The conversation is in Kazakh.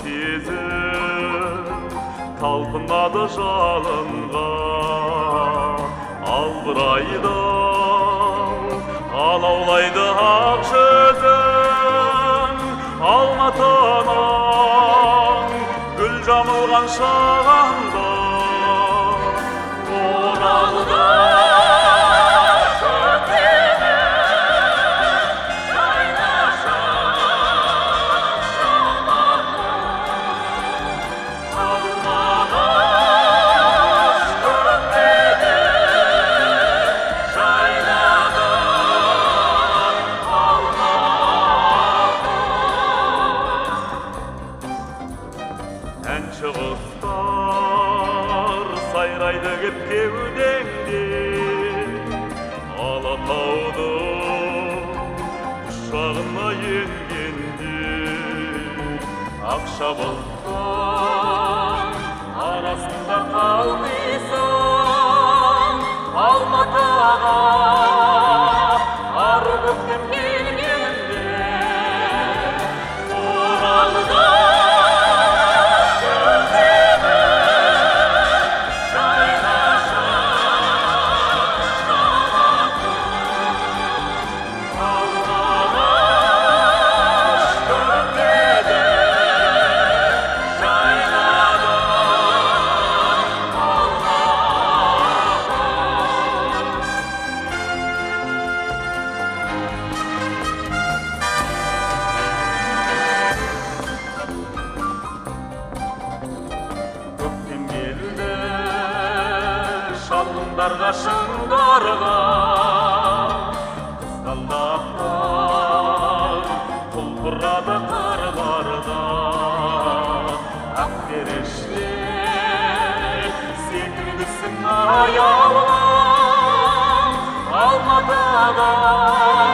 сезім талпынады жалынға, албырайды алаулайды ақ жүзің, Алматының гүл жамылған шағында оралды. Әнші құстар сайрайды кеп кеудеңде, Алатаудың құшағына енгенде, ақша бұлттың арасында қалдıysan, Алматыға ары көктем келгенде оралды. Шалғындарға шыңдарға қызғалдақтар құлпырады қырларда, ақперіштер секілдісің аяулым Алматыда.